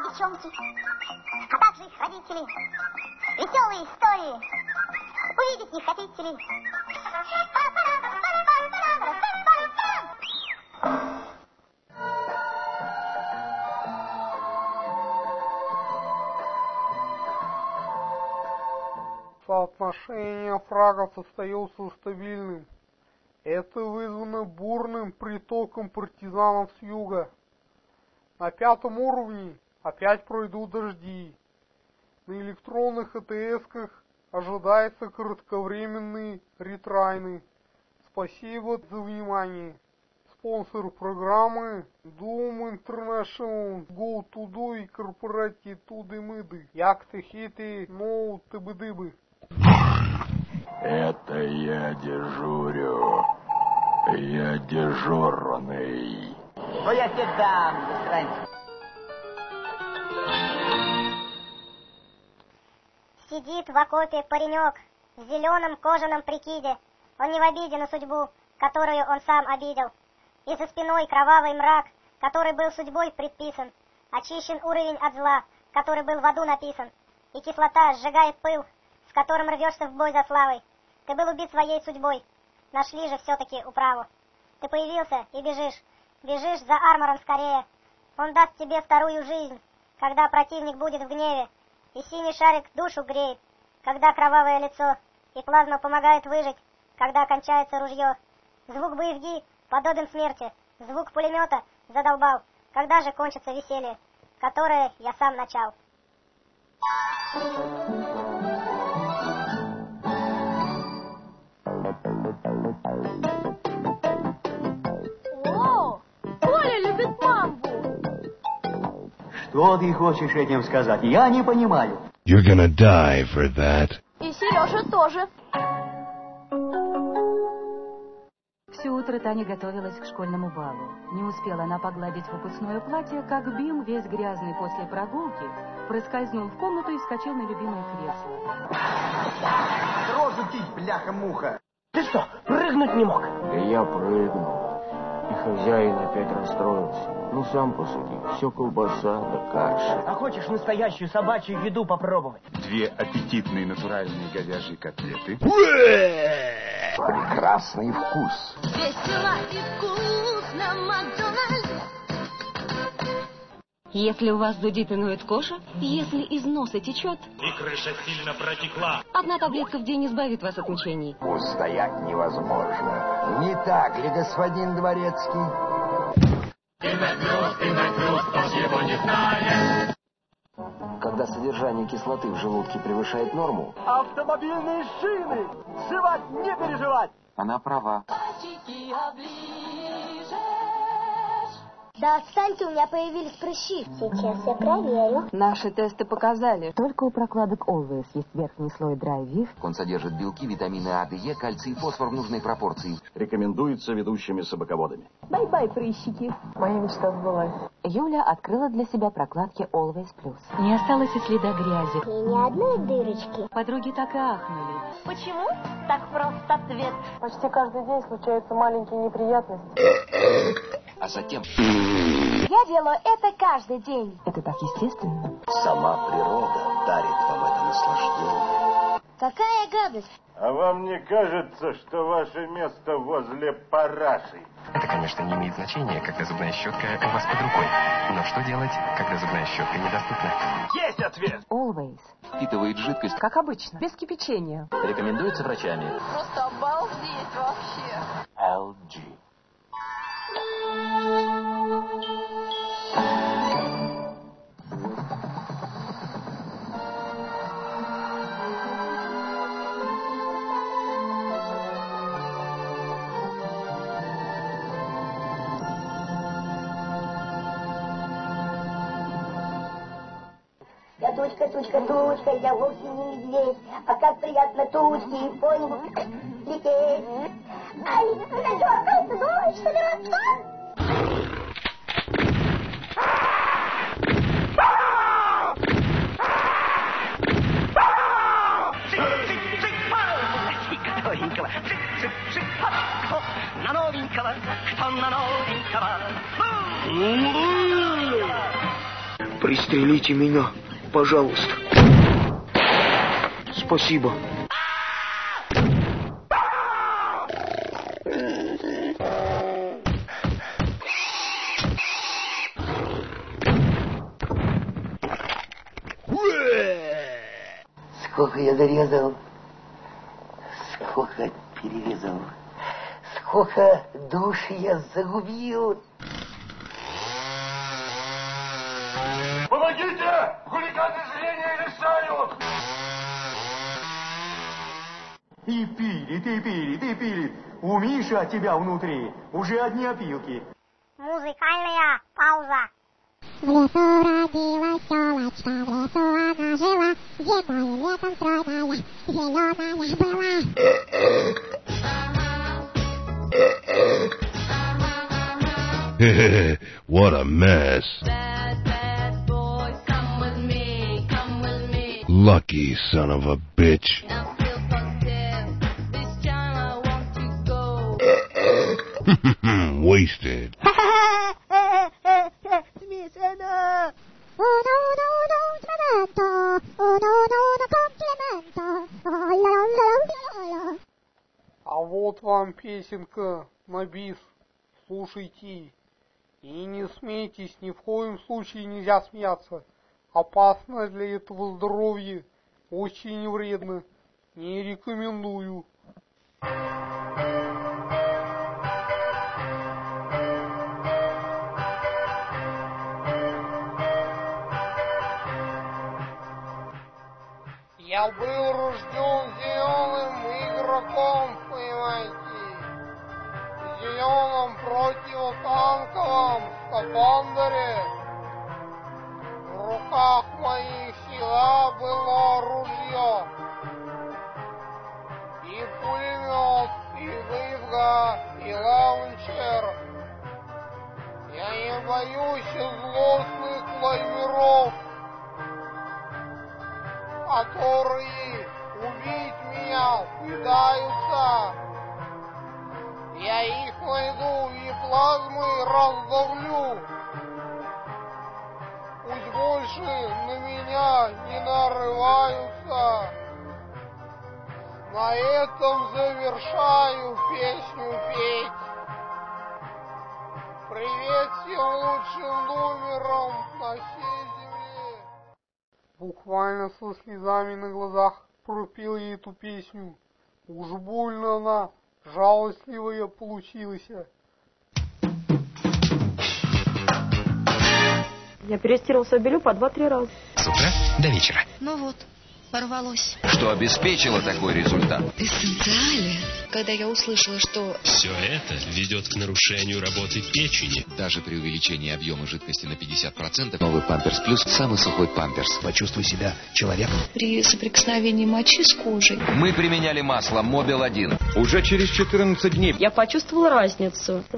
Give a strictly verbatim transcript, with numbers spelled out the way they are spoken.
в чем суть, а также их родители. Веселые истории. Увидеть не хотите ли? Соотношение фрагов остается стабильным. Это вызвано бурным притоком партизанов с юга. На пятом уровне опять пройдут дожди. На электронных АТС-ках ожидается кратковременные ретрайны. Спасибо за внимание. Спонсор программы Doom International, Go To Do и корпорати Туды-Мыды. Як-то хиты, ноу тыбы-дыбы. Это я дежурю. Я дежурный. Ну я тебе дам, засранец. Сидит в окопе паренек в зеленом кожаном прикиде. Он не в обиде на судьбу, которую он сам обидел. И за спиной кровавый мрак, который был судьбой предписан. Очищен уровень от зла, который был в аду написан. И кислота сжигает пыл, с которым рвешься в бой за славой. Ты был убит своей судьбой. Нашли же все-таки управу. Ты появился и бежишь. Бежишь за армором скорее. Он даст тебе вторую жизнь, когда противник будет в гневе. И синий шарик душу греет, когда кровавое лицо. И плазма помогает выжить, когда кончается ружье. Звук БФГ подобен смерти. Звук пулемета задолбал. Когда же кончится веселье, которое я сам начал? О, Коля любит мамбу. Что ты хочешь этим сказать? Я не понимаю. You're gonna die for that. И Сережа тоже. Все утро Таня готовилась к школьному балу. Не успела она погладить выпускное платье, как Бим, весь грязный после прогулки, проскользнул в комнату и вскочил на любимое кресло. Рожу тить, бляха-муха. Ты что, прыгнуть не мог? Да я прыгнул. И хозяин опять расстроился. Ну, сам посуди. Все колбаса да каша. А хочешь настоящую собачью еду попробовать? Две аппетитные натуральные говяжьи котлеты. Прекрасный вкус. Весело и вкусно, Макдональдс. Если у вас зудит и ноет кожа, если из носа течет, и крыша сильно протекла, одна таблетка в день избавит вас от мучений. Устоять невозможно. Не так ли, господин Дворецкий? и на хруст, и на хруст, кто ж его не знает. Когда содержание кислоты в желудке превышает норму, Автомобильные шины! Жевать, не переживать! она права. Да отстаньте, у меня появились прыщи. Сейчас я проверю. Наши тесты показали. Только у прокладок Always есть верхний слой Dry Viv. Он содержит белки, витамины А, Д, Е, кальций и фосфор в нужной пропорции. Рекомендуется ведущими собаководами. Бай-бай, прыщики. Моя мечта сбылась. Юля открыла для себя прокладки Always Plus. Не осталось и следа грязи. И ни одной дырочки. Подруги так и ахнули. Почему так прост ответ? Почти каждый день случаются маленькие неприятности. А затем... Я делаю это каждый день. Это так естественно. Сама природа дарит вам это наслаждение. Какая гадость. А вам не кажется, что ваше место возле параши? Это, конечно, не имеет значения, когда зубная щетка у вас под рукой. Но что делать, когда зубная щетка недоступна? Есть ответ! Always. Впитывает жидкость. Как обычно, без кипячения. Рекомендуется врачами. Просто обалдеть вообще. эл джи. Я тучка, тучка, тучка, я вовсе не медведь. А как приятно тучки и пони лететь. Ай, она дергается, думаешь, что дурачка? Новенького, цик-цик-цик, кто на новенького, кто на новенького. Пристрелите меня, пожалуйста. Спасибо. Сколько я зарезал, сколько перерезал, сколько душ я загубил. Помогите! Хулиганы зрения лишают! И пили, ты пили, ты пили. У Миши от тебя внутри уже одни опилки. Музыкальная пауза. В лесу родилась телочка, в лесу она жила, зимой летом стройная, зеленая была. What a mess. Bad, bad boy, come with me, come with me. Lucky son of a bitch. Now feel positive, this time I want to go. Wasted. А вот вам песенка на бис. Слушайте. И не смейтесь, ни в коем случае нельзя смеяться. Опасно для этого здоровья. Очень вредно. Не рекомендую. Я был рожден зеленым игроком, понимаете. В зеленом противотанковом скафандре. В руках моих всегда было ружье. И пулемет, и вывга, и лаунчер. Я не боюсь злостных лайверов, которые убить меня пытаются. Я их найду и плазмой раздавлю. Пусть больше на меня не нарываются. На этом завершаю песню петь. Привет всем лучшим номерам на всей земле. Буквально со слезами на глазах пропел я эту песню. Уж больно она жалостливая получилась. Я перестирал свое белье по два-три раза. С утра до вечера. Ну вот, порвалось. Что обеспечило такой результат? Эссенциали. Когда я услышала, что... Все это ведет к нарушению работы печени. Даже при увеличении объема жидкости на пятьдесят процентов новый Памперс Плюс самый сухой Памперс. Почувствуй себя человеком. При соприкосновении мочи с кожей. Мы применяли масло Мобил один. Уже через четырнадцать дней я почувствовала разницу.